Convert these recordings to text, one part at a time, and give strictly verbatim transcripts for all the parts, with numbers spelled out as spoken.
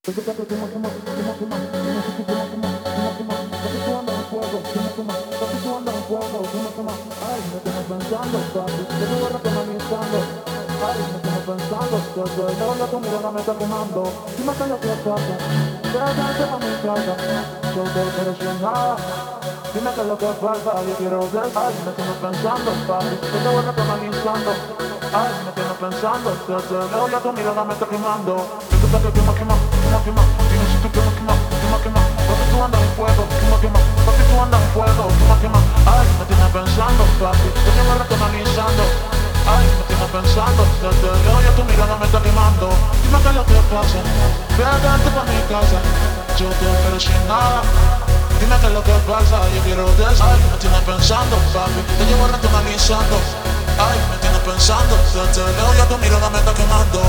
Dime qué es lo que pasa, yo quiero ver. Ay, me tienes pensando, papi, te llevo rato analizando. Ay, me tienes pensando, te te veo ya tu mirada me está quemando. Siento que te quema, quema, quema, quema. Dime si tú quema, quema, quema, quema. Papi, tú andas en fuego, quema, quema. Papi, tú andas en fuego, quema, quema. Ay, me tienes pensando, papi, te llevo rato analizando. Ay, me tienes pensando, te te veo ya tu mirada me está quemando. Dime qué es lo que pasa, vete pa' mi casa, yo te espero sin nada. Dime qué es lo que pasa, yo quiero des. Ay, me tienes pensando, papi, te llevo rato analizando. Ay, me tienes pensando, te te leo ya tu mirada me está quemando.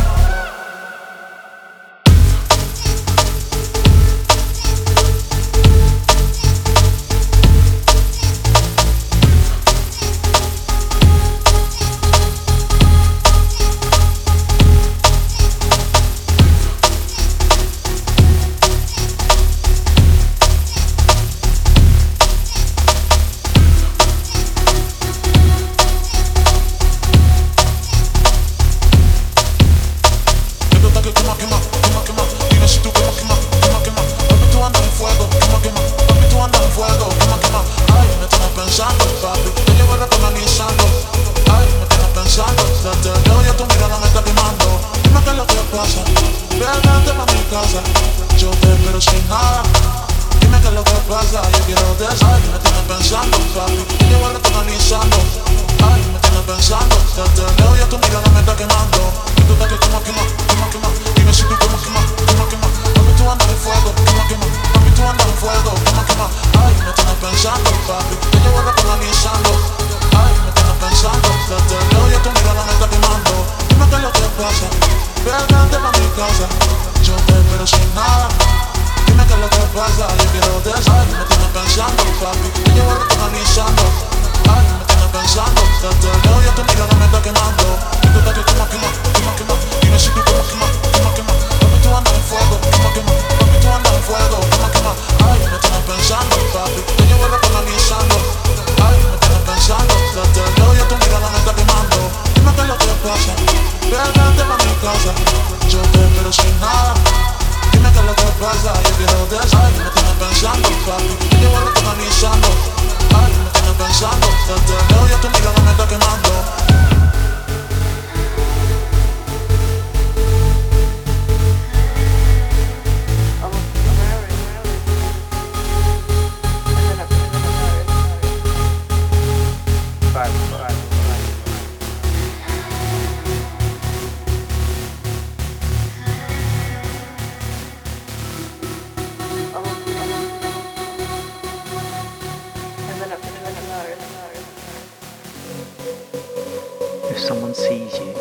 If someone sees you,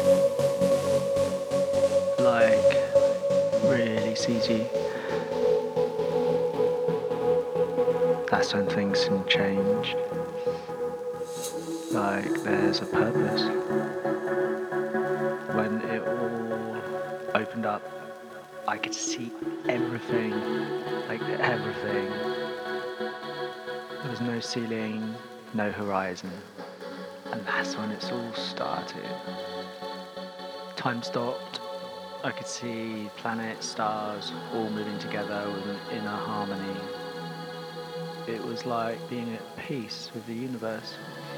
like really sees you, that's when things can change. Like there's a purpose. When it all opened up, I could see everything, like everything. There was no ceiling, no horizon. And that's when it's all started. Time stopped. I could see planets, stars, all moving together in a harmony. It was like being at peace with the universe,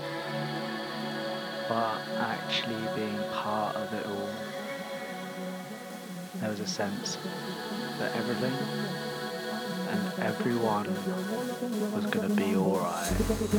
but actually being part of it all. There was a sense that everything and everyone was gonna be alright.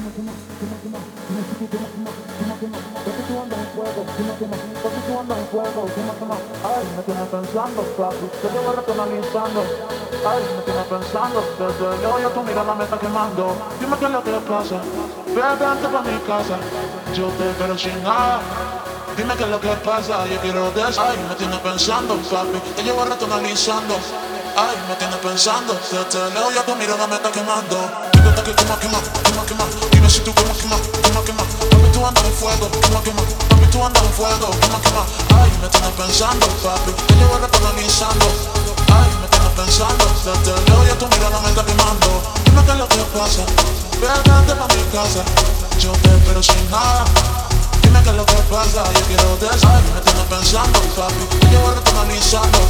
Ay, me tienes pensando, papi, te llevo rato analizando. Ay, me tienes pensando, desde lejos ya tu mirada me está quemando. Dime qué es lo que pasa, vete pa' mi casa, yo te espero sin nada. Dime qué es lo que pasa, yo quiero des. Ay, me tienes pensando, papi, te llevo rato analizando. Ay, me tienes pensando, desde lejos ya tu mirada me está quemando. Siento que quema, quema, quema, quema. Dime si tú quema, quema, quema, quema. Papi, tú andas en fuego, quema, quema. Papi, tú andas en fuego, quema, quema. Ay, me tienes pensando, papi, te llevo rato analizando. Ay, me tienes pensando. pasa. Vete pa' mi casa, yo te espero sin nada. Dime qué es lo que pasa, yo quiero de saber. Me tienes pensando, papi, llevo rato analizando.